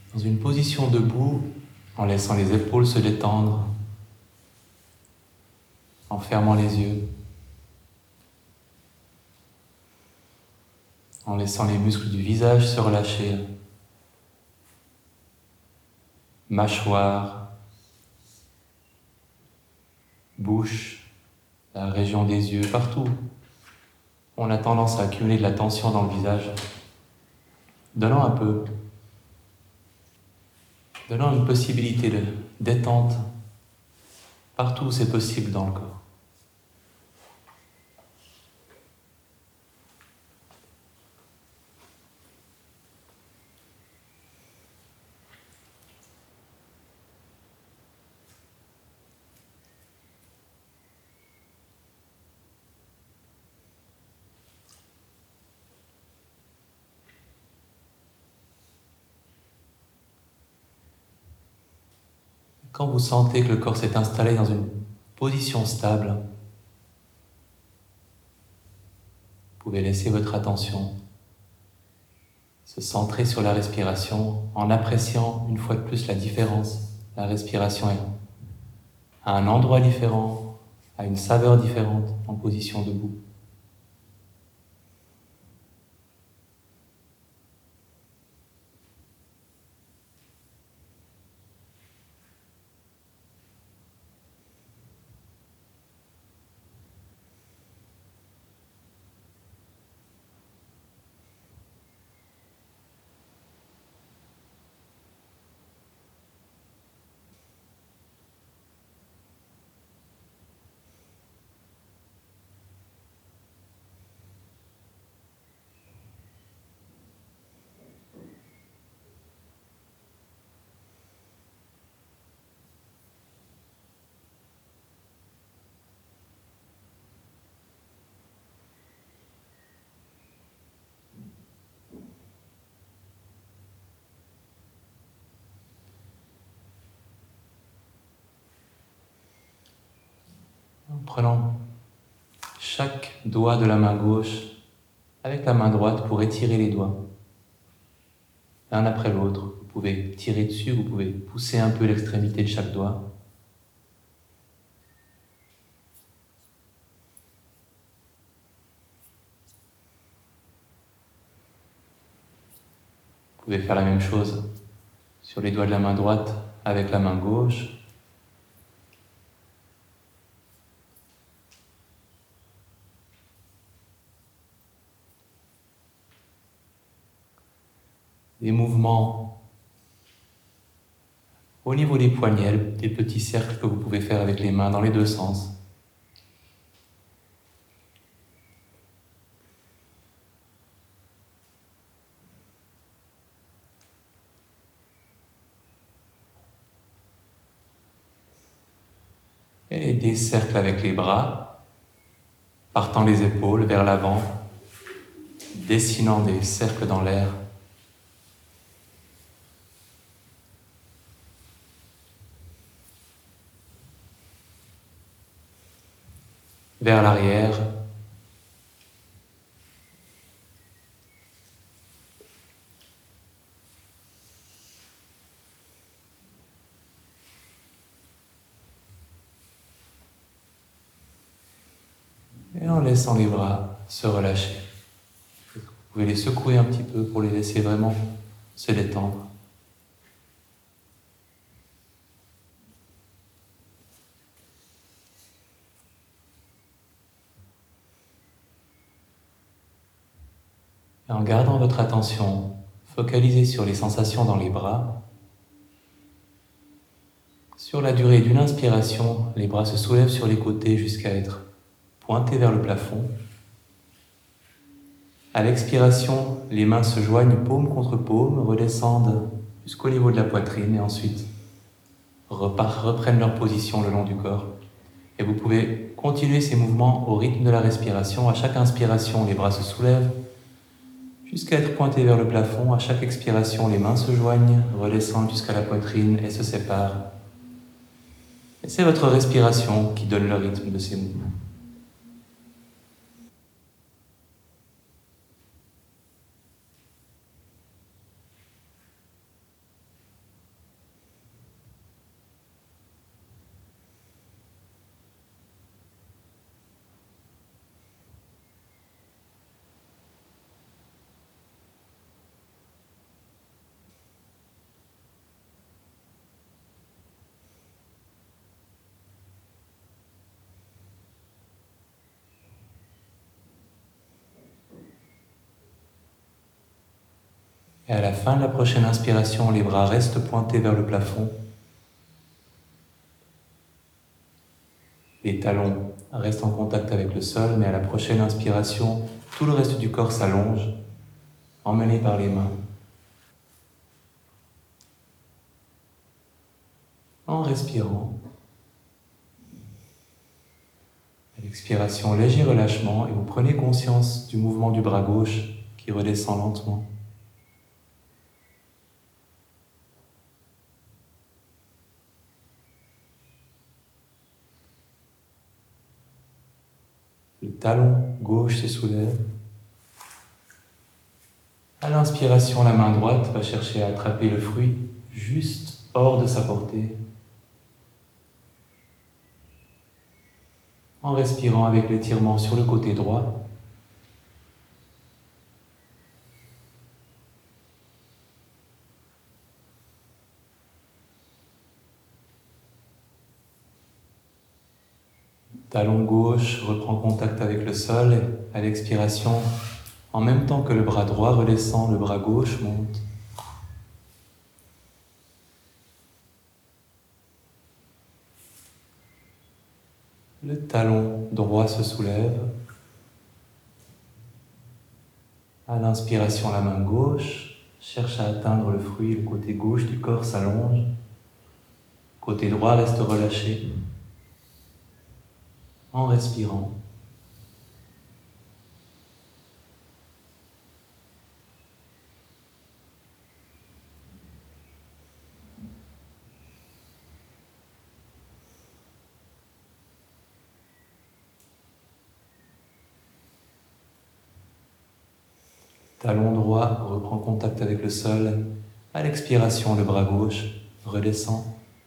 dans une position debout, en laissant les épaules se détendre, en fermant les yeux, en laissant les muscles du visage se relâcher, mâchoire, bouche, la région des yeux, partout. On a tendance à accumuler de la tension dans le visage, donnant une possibilité de détente partout où c'est possible dans le corps. Quand vous sentez que le corps s'est installé dans une position stable, vous pouvez laisser votre attention se centrer sur la respiration en appréciant une fois de plus la différence. La respiration est à un endroit différent, à une saveur différente en position debout. En prenant chaque doigt de la main gauche avec la main droite pour étirer les doigts, l'un après l'autre. Vous pouvez tirer dessus, vous pouvez pousser un peu l'extrémité de chaque doigt. Vous pouvez faire la même chose sur les doigts de la main droite avec la main gauche. Des mouvements au niveau des poignets, des petits cercles que vous pouvez faire avec les mains dans les deux sens. Et des cercles avec les bras, partant les épaules vers l'avant, dessinant des cercles dans l'air. Vers l'arrière. Et en laissant les bras se relâcher. Vous pouvez les secouer un petit peu pour les laisser vraiment se détendre. Et en gardant votre attention focalisée sur les sensations dans les bras, sur la durée d'une inspiration, les bras se soulèvent sur les côtés jusqu'à être pointés vers le plafond. À l'expiration, les mains se joignent paume contre paume, redescendent jusqu'au niveau de la poitrine et ensuite reprennent leur position le long du corps. Et vous pouvez continuer ces mouvements au rythme de la respiration. À chaque inspiration, les bras se soulèvent jusqu'à être pointés vers le plafond. À chaque expiration, les mains se joignent, redescendent jusqu'à la poitrine et se séparent. Et c'est votre respiration qui donne le rythme de ces mouvements. Et à la fin de la prochaine inspiration, les bras restent pointés vers le plafond. Les talons restent en contact avec le sol, mais à la prochaine inspiration, tout le reste du corps s'allonge, emmené par les mains. En respirant. À l'expiration, léger relâchement, et vous prenez conscience du mouvement du bras gauche qui redescend lentement. Le talon gauche se soulève. À l'inspiration, la main droite va chercher à attraper le fruit juste hors de sa portée. En respirant avec l'étirement sur le côté droit. Talon gauche reprend contact avec le sol et à l'expiration, en même temps que le bras droit redescend, le bras gauche monte. Le talon droit se soulève. À l'inspiration, la main gauche cherche à atteindre le fruit, le côté gauche du corps s'allonge. Côté droit reste relâché. En respirant. Talon droit reprend contact avec le sol. À l'expiration, le bras gauche redescend.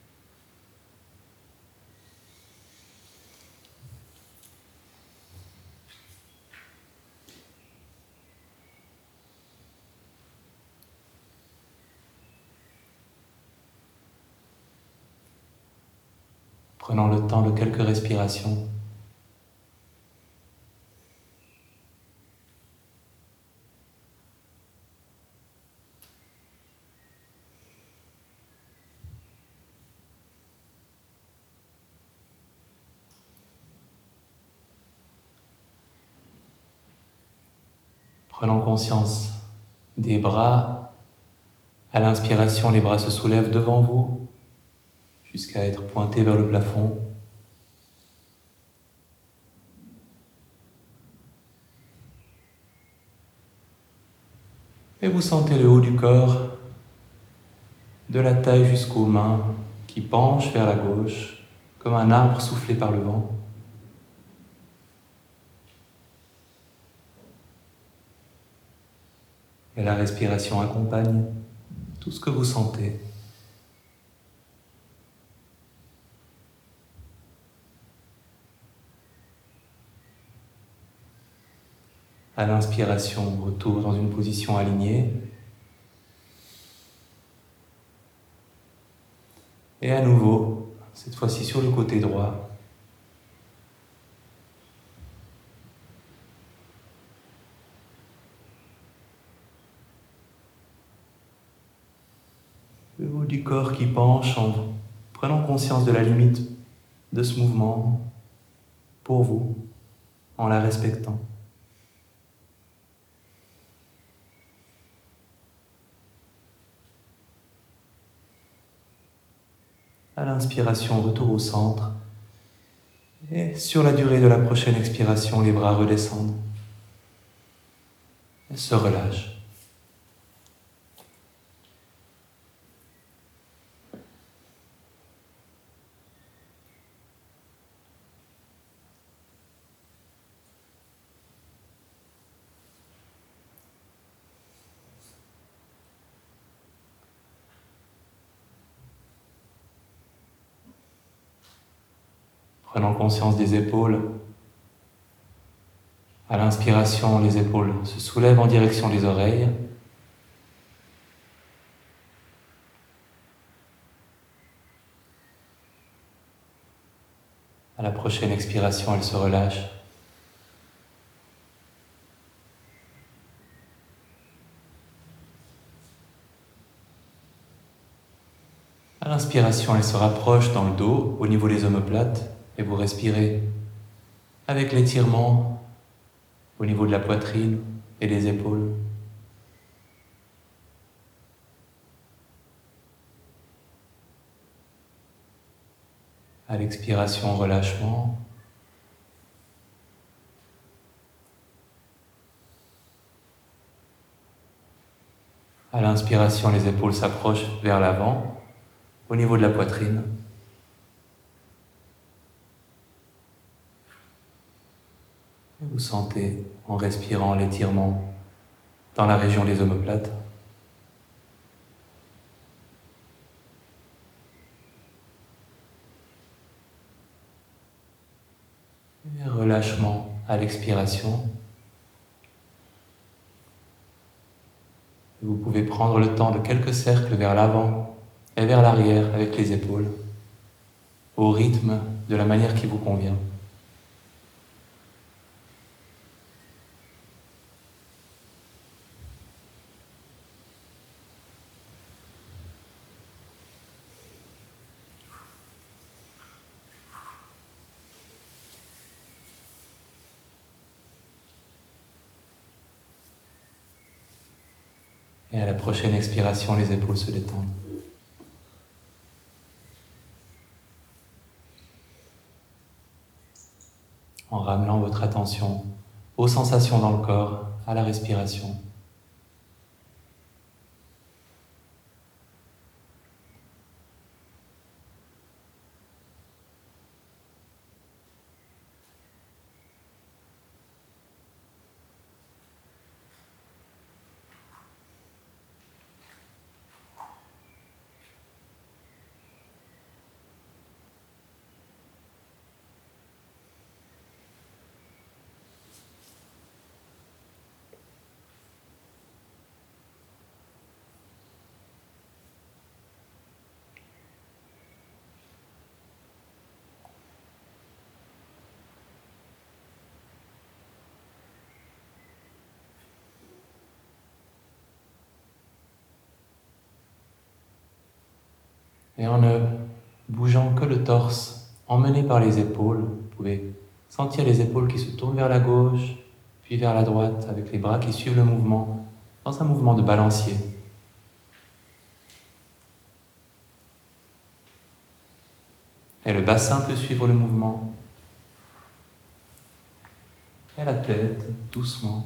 Prenant le temps de quelques respirations. Prenant conscience des bras. À l'inspiration, les bras se soulèvent devant vous jusqu'à être pointés vers le plafond. Et vous sentez le haut du corps, de la taille jusqu'aux mains, qui penchent vers la gauche, comme un arbre soufflé par le vent. Et la respiration accompagne tout ce que vous sentez. À l'inspiration, retour dans une position alignée. Et à nouveau, cette fois-ci sur le côté droit. Le haut du corps qui penche en prenant conscience de la limite de ce mouvement pour vous, en la respectant. À l'inspiration, retour au centre. Et sur la durée de la prochaine expiration, les bras redescendent et se relâchent. Prenant conscience des épaules. À l'inspiration, les épaules se soulèvent en direction des oreilles. À la prochaine expiration, elles se relâchent. À l'inspiration, elle se rapproche dans le dos, au niveau des omoplates, et vous respirez avec l'étirement au niveau de la poitrine et des épaules. À l'expiration, relâchement. À l'inspiration, les épaules s'approchent vers l'avant, au niveau de la poitrine. Et vous sentez, en respirant, l'étirement dans la région des omoplates. Et relâchement à l'expiration. Vous pouvez prendre le temps de quelques cercles vers l'avant et vers l'arrière avec les épaules, au rythme de la manière qui vous convient. Et à la prochaine expiration, les épaules se détendent. En ramenant votre attention aux sensations dans le corps, à la respiration. Et en ne bougeant que le torse, emmené par les épaules, vous pouvez sentir les épaules qui se tournent vers la gauche, puis vers la droite, avec les bras qui suivent le mouvement, dans un mouvement de balancier. Et le bassin peut suivre le mouvement. Et la tête, doucement.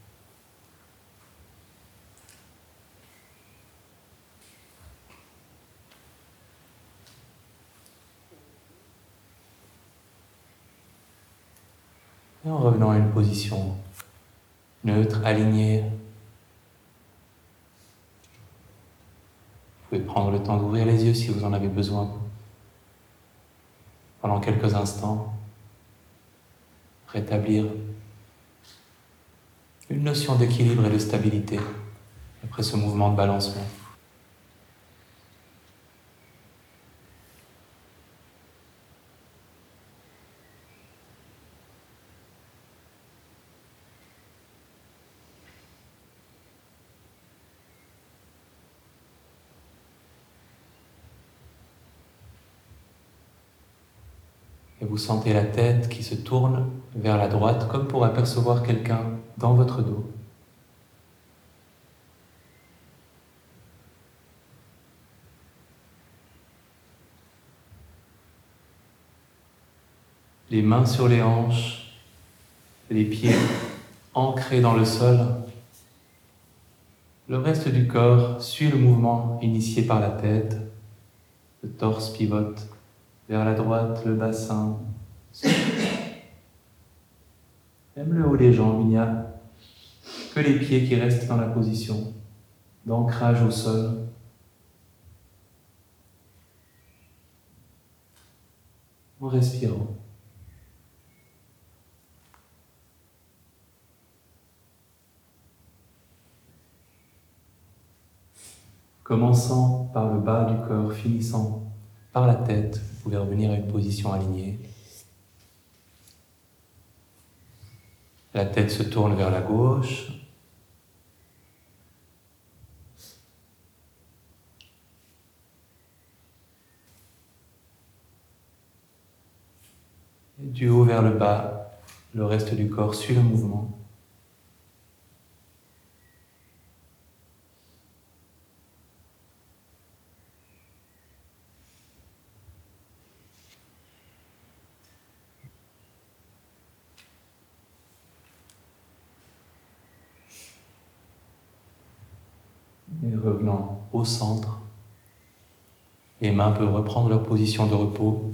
Et en revenant à une position neutre, alignée, vous pouvez prendre le temps d'ouvrir les yeux si vous en avez besoin. Pendant quelques instants, rétablir une notion d'équilibre et de stabilité après ce mouvement de balancement. Et vous sentez la tête qui se tourne vers la droite comme pour apercevoir quelqu'un dans votre dos. Les mains sur les hanches, les pieds ancrés dans le sol. Le reste du corps suit le mouvement initié par la tête. Le torse pivote vers la droite, le bassin. Même le haut des jambes, il n'y a que les pieds qui restent dans la position d'ancrage au sol. En respirant. Commençant par le bas du corps, finissant par la tête, vous pouvez revenir à une position alignée. La tête se tourne vers la gauche. Du haut vers le bas, le reste du corps suit le mouvement. Et revenant au centre, les mains peuvent reprendre leur position de repos.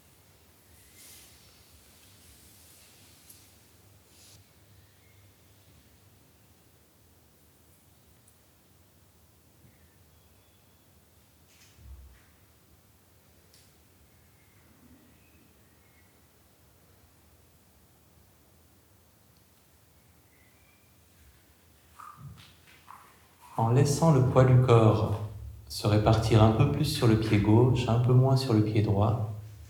En laissant le poids du corps se répartir un peu plus sur le pied gauche, un peu moins sur le pied droit.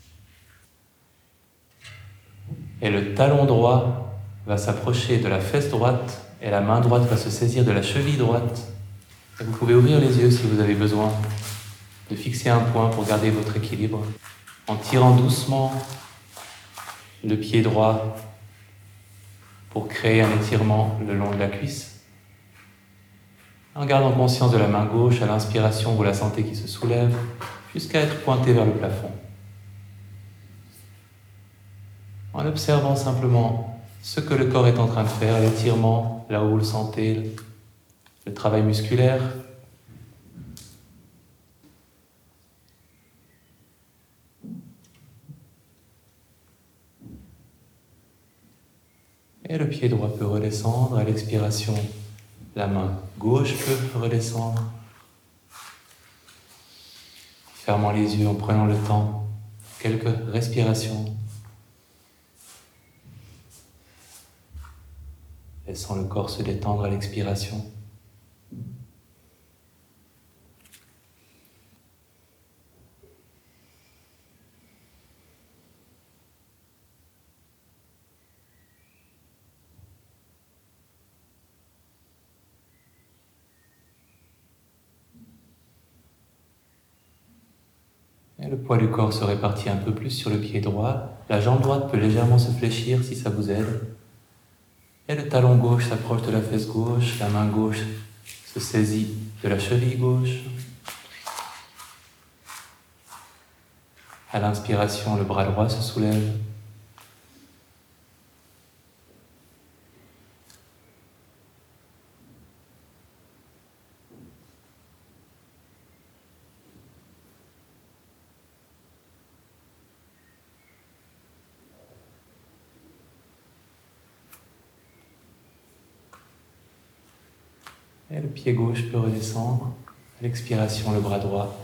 Et le talon droit va s'approcher de la fesse droite et la main droite va se saisir de la cheville droite. Et vous pouvez ouvrir les yeux si vous avez besoin de fixer un point pour garder votre équilibre. En tirant doucement le pied droit pour créer un étirement le long de la cuisse. En gardant conscience de la main gauche, à l'inspiration, vous la sentez qui se soulève jusqu'à être pointée vers le plafond. En observant simplement ce que le corps est en train de faire, l'étirement, là où vous le sentez, le travail musculaire. Et le pied droit peut redescendre à l'expiration. La main gauche peut redescendre. Fermant les yeux en prenant le temps, quelques respirations. Laissant le corps se détendre à l'expiration. Et le poids du corps se répartit un peu plus sur le pied droit. La jambe droite peut légèrement se fléchir si ça vous aide. Et le talon gauche s'approche de la fesse gauche, la main gauche se saisit de la cheville gauche. À l'inspiration, le bras droit se soulève. Et le pied gauche peut redescendre. À l'expiration, le bras droit.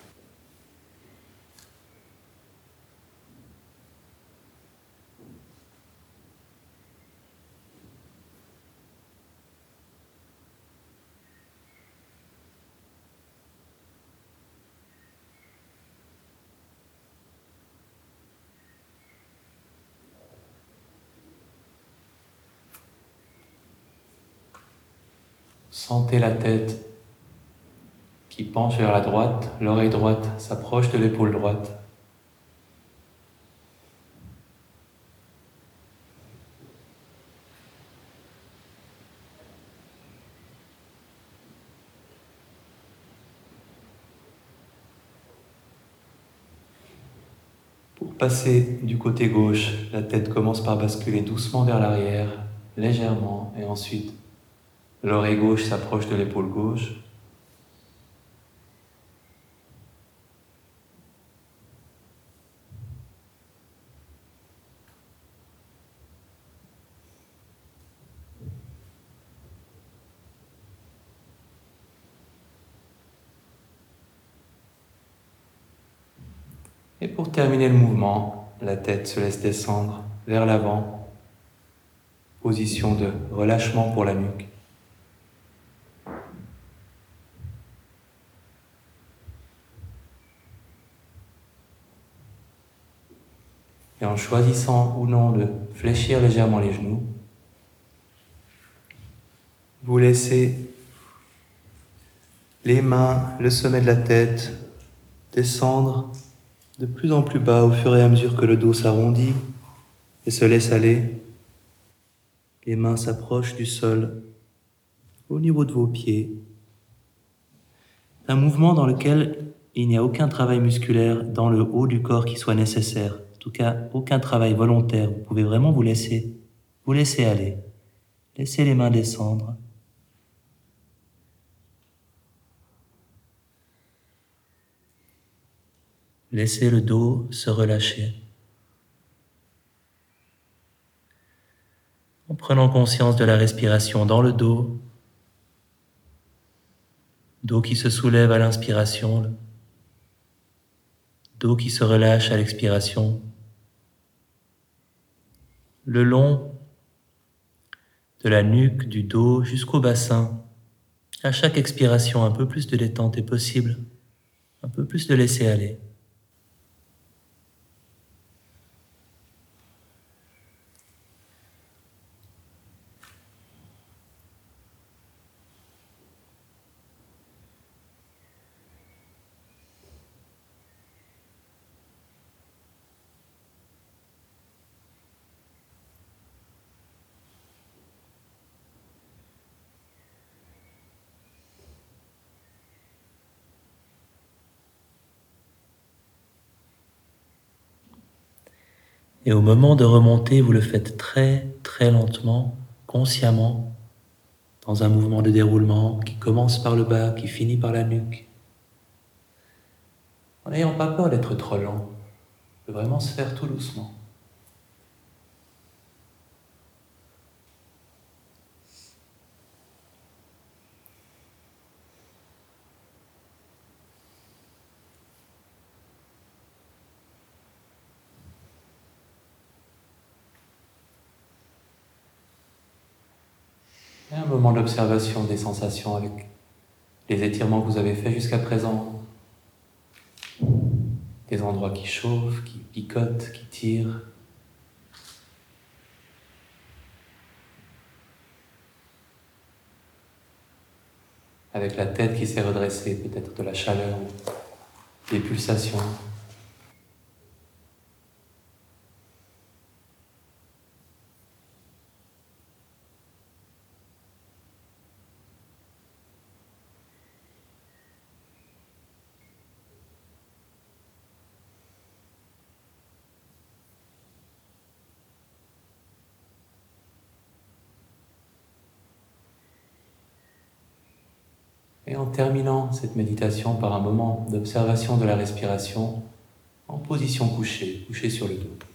Sentez la tête qui penche vers la droite, l'oreille droite s'approche de l'épaule droite. Pour passer du côté gauche, la tête commence par basculer doucement vers l'arrière, légèrement, et ensuite l'oreille gauche s'approche de l'épaule gauche. Et pour terminer le mouvement, la tête se laisse descendre vers l'avant, position de relâchement pour la nuque. Et en choisissant ou non de fléchir légèrement les genoux, vous laissez les mains, le sommet de la tête descendre de plus en plus bas au fur et à mesure que le dos s'arrondit. et se laisse aller. Les mains s'approchent du sol, au niveau de vos pieds. Un mouvement dans lequel il n'y a aucun travail musculaire dans le haut du corps qui soit nécessaire. En tout cas, aucun travail volontaire. Vous pouvez vraiment vous laisser aller. Laissez les mains descendre. Laissez le dos se relâcher. En prenant conscience de la respiration dans le dos, dos qui se soulève à l'inspiration, dos qui se relâche à l'expiration, le long de la nuque, du dos jusqu'au bassin. À chaque expiration, un peu plus de détente est possible, un peu plus de laisser aller. Et au moment de remonter, vous le faites très très lentement, consciemment, dans un mouvement de déroulement qui commence par le bas, qui finit par la nuque. En n'ayant pas peur d'être trop lent, il peut vraiment se faire tout doucement. Et un moment d'observation des sensations avec les étirements que vous avez faits jusqu'à présent. Des endroits qui chauffent, qui picotent, qui tirent. Avec la tête qui s'est redressée, peut-être de la chaleur, des pulsations. Et en terminant cette méditation par un moment d'observation de la respiration, en position couchée, couchée sur le dos.